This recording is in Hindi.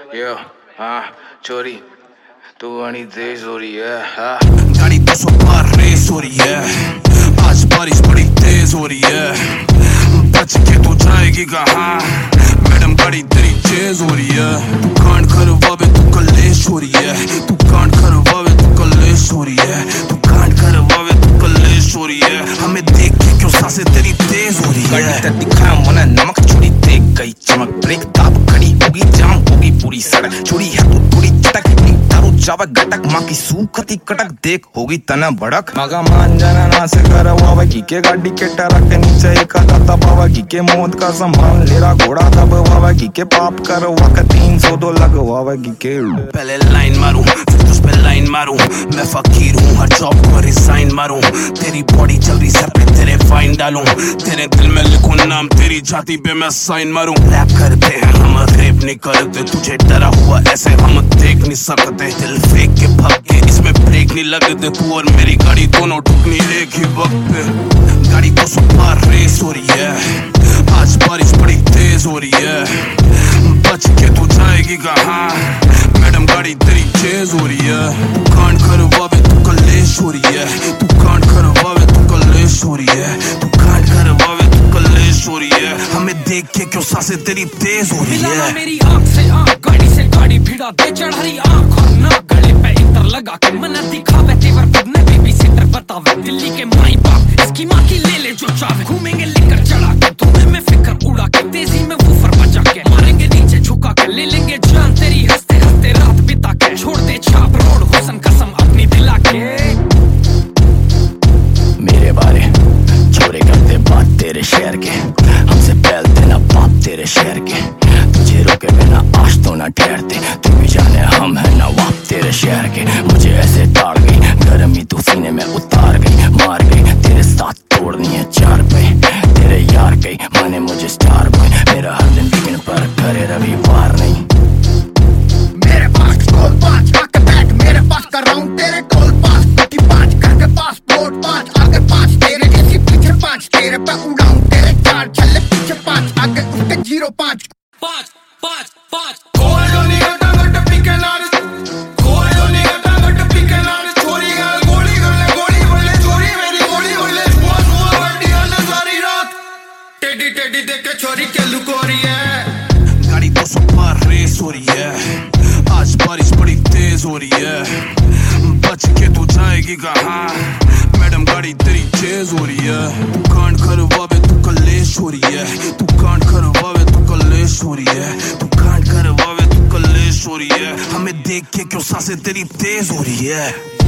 यो हाँ चोरी तू बड़ी तेज हो रही है हाँ। गाड़ी 200 पार रेस हो रही है, आज बारिश बड़ी तेज हो रही है, बच के तू जाएगी कहाँ मैडम गाड़ी तेरी चेज हो रही है। तू कांड करवावे तू कलेश हो रही है, तू कांड करवावे तू कलेश हो रही है, तू कांड करवावे तू कलेश हो रही है। हमें देख के क्यों सांसें तेरी तेज हो रही है। गाड़ी तेरी दिखाया मना नमक चोरी देख गई चमक, ब्रेक दाब खड़ी होगी जाम होगी पूरी सड़क, चोरी है तो थोड़ी चटक तारू जावा गटक माँ की सूखती कटक देख होगी तना भड़क। मगा मान जाना ना से करवावा की के गाड़ी के टरक के नीचे एक आता बावा की के मौत का सामान लेरा घोड़ा दबवावा की के पाप करवा का 302 लगवावा की के। पहले लाइन मारूं फिर तुझ पे लाइन मारूं, मैं फकीर हूँ हर जॉब को रिजाइन मारूं, तेरी बॉडी चल रही सर पे तेरे फाइन डालूं, तेरे दिल में लिखूं नाम तेरी छाती पे मैं साइन मारूं। रैप करते हैं हम रेप नहीं करते, तुझे डरा हुआ ऐसे हम देख नहीं सकते, दिल फेंक के भाग के इसमें ब्रेक नहीं लगते, तू और मेरी गाड़ी दोनों ठुकनी एक ही वक्त पे। गाड़ी 200 पार रेस हो रही है, आज बारिश बड़ी तेज हो रही है, बच के तू जाएगी कहाँ मैडम गाड़ी तेरी चेज हो रही है। तू कांड करवावे तू कलेश हो रही है, तू कांड करवावे तू कलेश हो रही है, तू कांड करवावे तू कलेश हो रही है। हमें देख के क्यों सांसें तेरी तेज हो रही है। मेरी आंख से आंख गाड़ी से गाड़ी भिड़ा दे चढ़ी आंख और नाक गले पे इतर लगा के मना दिखावे तेवर खुदने बेबी सिटर बतावे दिल्ली के माई बाप इसकी माँ की ले ले जो चावे, घूमेंगे लेकर चढ़ा के तुम्हें में फिक्र उड़ा के तेजी में वूफर बजा के मारेंगे नीचे झुका के ले लेंगे जान तेरी हंसते हंसते रात बिता के छोड़ दे छाप रोड हुसन कसम अपनी दिला के। मेरे बारे छोरे करते बात तेरे शहर के, हमसे फैलते ना बात तेरे शहर के, तुझे रोके बिना आज तो ना ठहरते, तू भी जाने हम है नवाब तेरे शहर के। मुझे ऐसे ताड़ गई गर्मी तू सीने में उतार गई, मार गई तेरे साथ तोड़नी है 4 पे, तेरे यार गई माने मुझे स्टार बॉय, मेरा हर दिन वीकेंड पर करे रविवार नहीं। मेरे पास गोल 5 आके बैठ मेरे पास कर रहा हूँ तेरे गोल 5 बाकी 5 घर के पास प्लॉट 5 आगे 5 तेरे जैसी पीछे 5 तेरे पे उड़ाऊं तेरे 4 चले पीछे 5 आगे उसके 0 5 5 5 5 टेडी देख के छोरी के लुको रही है। गाड़ी 200 पार रेस हो रही है, आज बारिश बड़ी तेज हो रही है, बच के तू जाएगी कहाँ मैडम गाड़ी तेरी चेज हो रही है। तू कांड करवावे तू कलेश हो रही है, तू कांड करवावे तू कलेश हो रही है, तू कांड करवावे तू कलेश हो रही है। हमें देख के क्यों सांसें तेरी तेज हो रही है।